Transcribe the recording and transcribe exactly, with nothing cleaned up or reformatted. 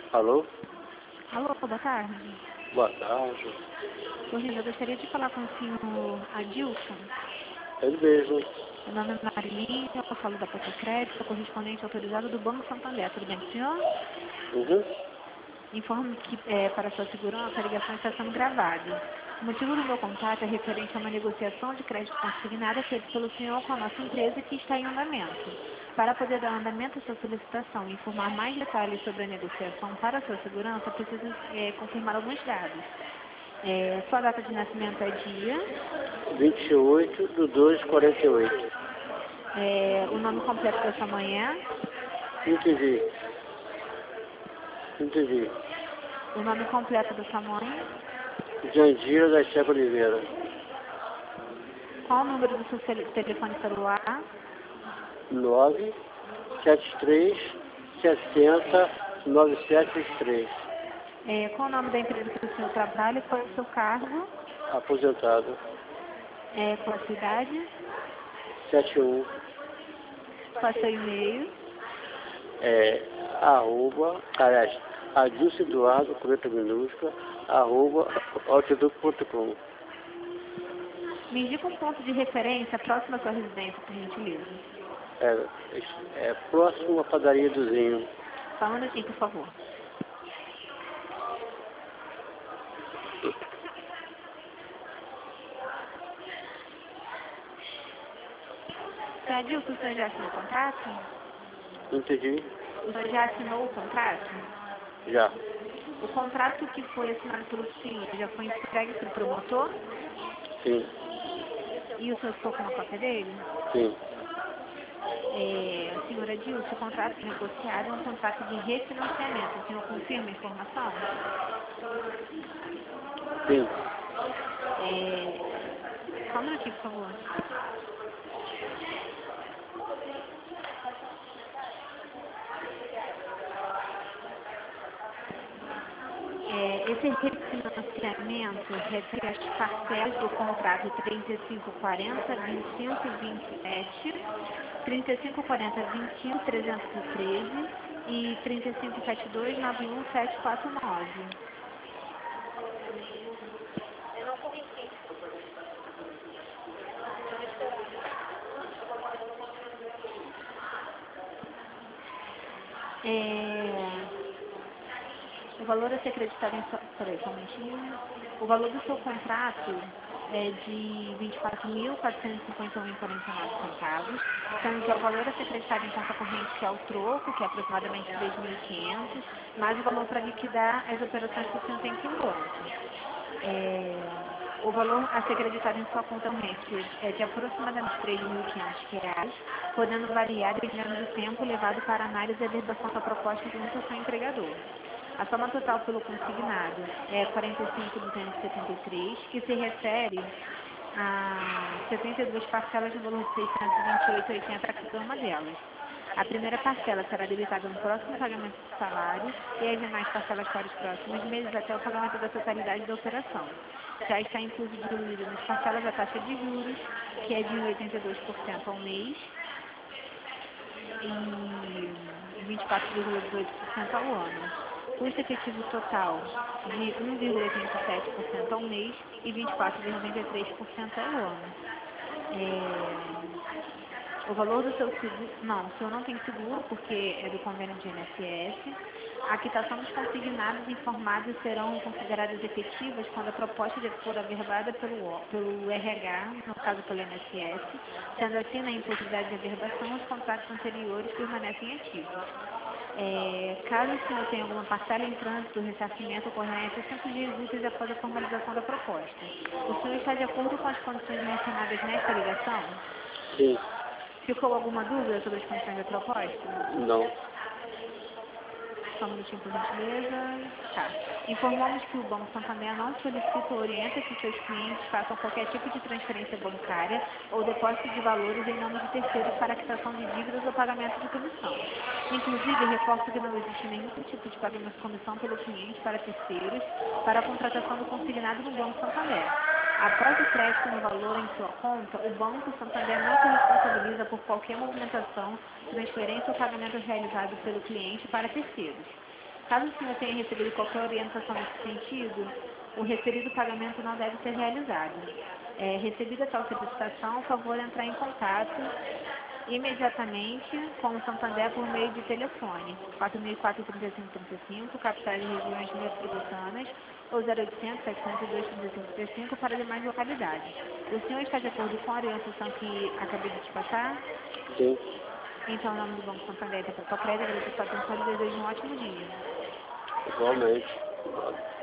Alô? Alô, boa tarde. Boa tarde. Corrida, eu gostaria de falar com o senhor Adilson. Ele mesmo. Meu nome é Marilinha, eu falo da Porta Crédito, sou correspondente autorizado do Banco Santander. Tudo bem com o senhor? Uhum. Informo que, é, para sua segurança, a ligação está sendo gravada. O motivo do meu contato é referente a uma negociação de crédito consignada feita pelo senhor com a nossa empresa que está em andamento. Para poder dar andamento à sua solicitação e informar mais detalhes sobre a negociação para a sua segurança, preciso é, confirmar alguns dados. É, sua data de nascimento é dia, vinte e oito do dois de quarenta e oito. é, o nome completo da sua mãe é, Entendi. Entendi. o nome completo da sua mãe, Jandira da Checa Oliveira. qual o número do seu cel- telefone celular, nove sete três sessenta nove sete seis três. é, qual o nome da empresa que o senhor trabalha, qual é o seu cargo, Aposentado. é, qual a sua idade, setenta e um. qual é o seu e-mail, É, arroba, aliás, Adilson Eduardo, com letra minúscula, arroba, outlook ponto com. me indica um ponto de referência próximo à sua residência, por gentileza. É, é próximo à padaria do Zinho. Só um minutinho, por favor. Seu Adilson, o senhor já assinou o contrato? Entendi? O senhor já assinou o contrato? Já. O contrato que foi assinado pelo senhor já foi entregue para o promotor? Sim. E o senhor ficou com uma cópia dele? Sim. É, senhora Dilson, o contrato negociado é um contrato de refinanciamento. O senhor confirma a informação? Sim. É, só um minutinho, por favor. É, esse refinanciamento refere às parcelas do contrato trinta e cinco quarenta, vinte e cinco vinte e sete, trinta e cinco quarenta, vinte e um, trezentos e treze e trinta e cinco setenta e dois, noventa e um, setecentos e quarenta e nove. É, o valor a ser acreditado em... sua- Peraí, só um minutinho. O valor do seu contrato é de vinte e quatro mil, quatrocentos e cinquenta e um vírgula quarenta e nove centavos, sendo que o valor a ser acreditado em conta corrente, que é o troco, que é aproximadamente três mil e quinhentos, mais o valor para liquidar as operações que o senhor tem com o banco. É, o valor a ser acreditado em sua conta corrente é de aproximadamente três mil e quinhentos reais, podendo variar dependendo do tempo levado para análise e averbação da proposta junto ao seu empregador. A soma total pelo consignado é quarenta e cinco mil duzentos e setenta e três, que se refere a setenta e duas parcelas no valor de seiscentos e vinte e oito vírgula oitenta cada uma delas. A primeira parcela será debitada no próximo pagamento do salário e as demais parcelas para os próximos meses até o pagamento da totalidade da operação. Já está incluso diluído nas parcelas a taxa de juros, que é de oitenta e dois por cento ao mês e vinte e quatro vírgula dezoito por cento ao ano. Custo efetivo total de um vírgula oitenta e sete por cento ao mês e vinte e quatro vírgula noventa e três por cento ao ano. É, o valor do seu seguro... Não, o senhor não tem seguro porque é do convênio de I N S S. A quitação dos consignados informados serão consideradas efetivas quando a proposta for averbada pelo, O- pelo R H, no caso pelo I N S S. Sendo assim, na impossibilidade de averbação, os contratos anteriores permanecem ativos. É, caso o senhor tenha alguma parcela em trânsito, o ressarcimento ocorrerá em sessenta dias úteis após a formalização da proposta. O senhor está de acordo com as condições mencionadas nesta ligação? Sim. Ficou alguma dúvida sobre as condições da proposta? Não. Só um minutinho, por gentileza. Tá. Informamos que o Banco Santander não solicita ou orienta que seus clientes façam qualquer tipo de transferência bancária ou depósito de valores em nome de terceiros para a quitação de dívidas ou pagamento de comissão. Inclusive, reforço que não existe nenhum tipo de pagamento de comissão pelo cliente para terceiros para a contratação do consignado no Banco Santander. Após o crédito no valor em sua conta, o Banco Santander não se responsabiliza por qualquer movimentação, transferência ou pagamento realizado pelo cliente para terceiros. Caso o senhor tenha recebido qualquer orientação nesse sentido, o referido pagamento não deve ser realizado. É, recebida tal solicitação, por favor, entrar em contato imediatamente com o Santander por meio de telefone quatro mil e quatro, trinta e cinco, trinta e cinco, capitais e regiões metropolitanas, ou zero oitocentos, setecentos e dois, trinta e cinco, trinta e cinco para demais localidades. O senhor está de acordo com a orientação que acabei de te passar? Sim. Então, em nome do Banco Santander, que é para sua crédito, agradeço a sua atenção e desejo um ótimo dia. Igualmente.